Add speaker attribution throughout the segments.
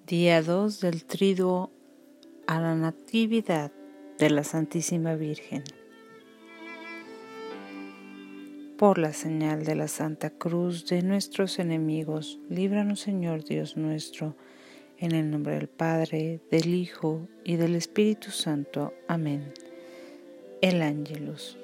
Speaker 1: Día 2 del Triduo a la Natividad de la Santísima Virgen. Por la señal de la Santa Cruz de nuestros enemigos, líbranos, Señor Dios nuestro, en el nombre del Padre, del Hijo y del Espíritu Santo. Amén. El Ángelus.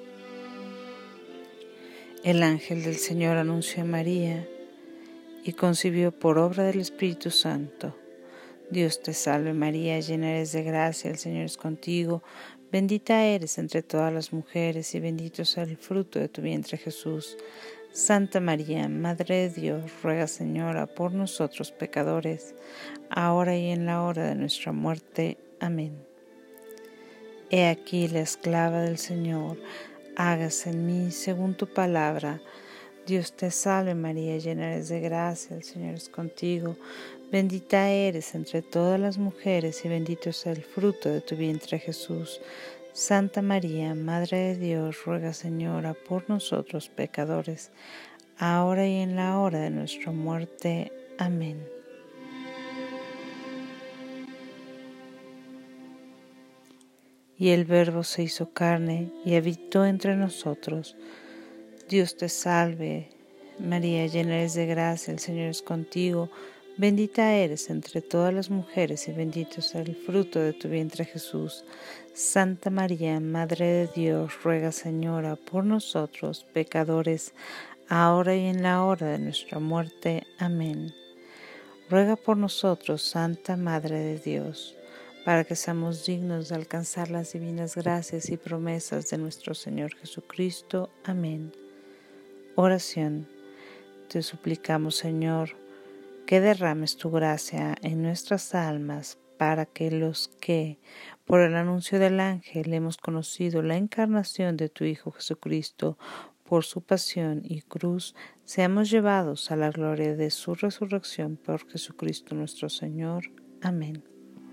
Speaker 1: El ángel del Señor anunció a María y concibió por obra del Espíritu Santo. Dios te salve María, llena eres de gracia, el Señor es contigo, bendita eres entre todas las mujeres y bendito es el fruto de tu vientre Jesús. Santa María, Madre de Dios, ruega Señora por nosotros pecadores, ahora y en la hora de nuestra muerte. Amén. He aquí la esclava del Señor, hágase en mí según tu palabra. Dios te salve María, llena eres de gracia, el Señor es contigo, bendita eres entre todas las mujeres y bendito es el fruto de tu vientre Jesús. Santa María, Madre de Dios, ruega Señora por nosotros pecadores, ahora y en la hora de nuestra muerte. Amén. Y el Verbo se hizo carne y habitó entre nosotros. Dios te salve, María, llena eres de gracia, el Señor es contigo, bendita eres entre todas las mujeres y bendito es el fruto de tu vientre Jesús. Santa María, Madre de Dios, ruega Señora por nosotros pecadores, ahora y en la hora de nuestra muerte. Amén. Ruega por nosotros, Santa Madre de Dios, para que seamos dignos de alcanzar las divinas gracias y promesas de nuestro Señor Jesucristo. Amén. Oración. Te suplicamos, Señor, que derrames tu gracia en nuestras almas para que los que, por el anuncio del ángel, hemos conocido la encarnación de tu Hijo Jesucristo, por su pasión y cruz, seamos llevados a la gloria de su resurrección por Jesucristo nuestro Señor. Amén.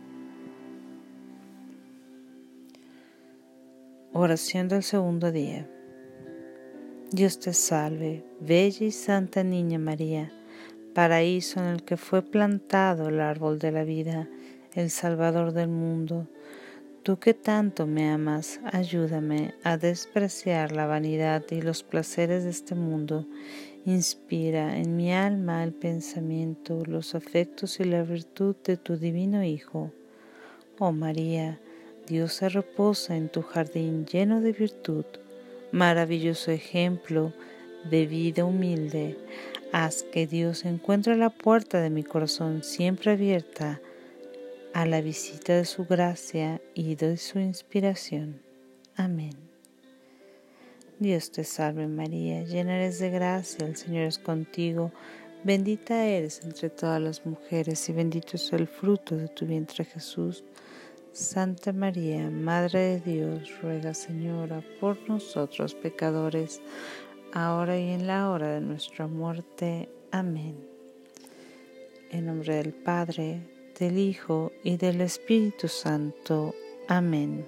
Speaker 1: Oración del segundo día. Dios te salve, bella y santa Niña María, paraíso en el que fue plantado el árbol de la vida, el Salvador del mundo. Tú que tanto me amas, ayúdame a despreciar la vanidad y los placeres de este mundo. Inspira en mi alma el pensamiento, los afectos y la virtud de tu divino Hijo. Oh María, Dios se reposa en tu jardín lleno de virtud. Maravilloso ejemplo de vida humilde, haz que Dios encuentre la puerta de mi corazón siempre abierta a la visita de su gracia y de su inspiración. Amén. Dios te salve María, llena eres de gracia, el Señor es contigo, bendita eres entre todas las mujeres y bendito es el fruto de tu vientre Jesús. Santa María, Madre de Dios, ruega Señora por nosotros pecadores, ahora y en la hora de nuestra muerte. Amén. En nombre del Padre, del Hijo y del Espíritu Santo. Amén.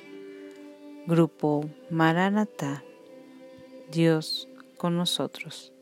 Speaker 1: Grupo Maranatá. Dios con nosotros.